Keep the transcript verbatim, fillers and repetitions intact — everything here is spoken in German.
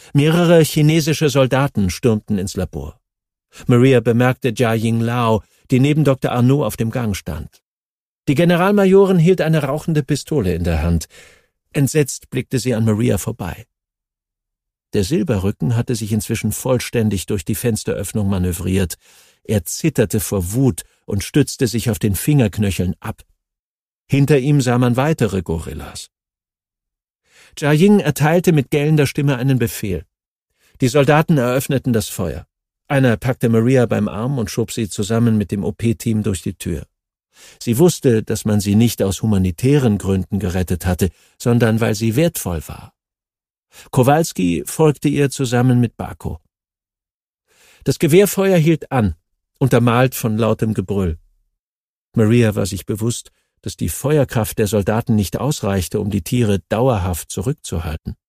Mehrere chinesische Soldaten stürmten ins Labor. Maria bemerkte Jia Ying-Lao, die neben Doktor Arnaud auf dem Gang stand. Die Generalmajorin hielt eine rauchende Pistole in der Hand. Entsetzt blickte sie an Maria vorbei. Der Silberrücken hatte sich inzwischen vollständig durch die Fensteröffnung manövriert. Er zitterte vor Wut und stützte sich auf den Fingerknöcheln ab. Hinter ihm sah man weitere Gorillas. Jia Ying erteilte mit gellender Stimme einen Befehl. Die Soldaten eröffneten das Feuer. Einer packte Maria beim Arm und schob sie zusammen mit dem O P-Team durch die Tür. Sie wusste, dass man sie nicht aus humanitären Gründen gerettet hatte, sondern weil sie wertvoll war. Kowalski folgte ihr zusammen mit Bako. Das Gewehrfeuer hielt an, untermalt von lautem Gebrüll. Maria war sich bewusst, dass die Feuerkraft der Soldaten nicht ausreichte, um die Tiere dauerhaft zurückzuhalten.